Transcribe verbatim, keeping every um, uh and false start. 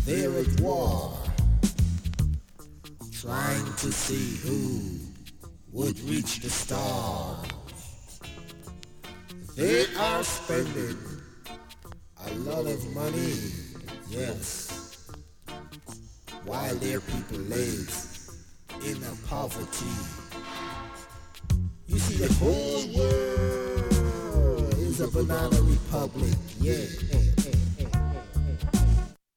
They're at war, trying to see who would reach the stars. They are spending a lot of money, yes, while their people live in a poverty. You see, the whole world is a banana republic, yeah.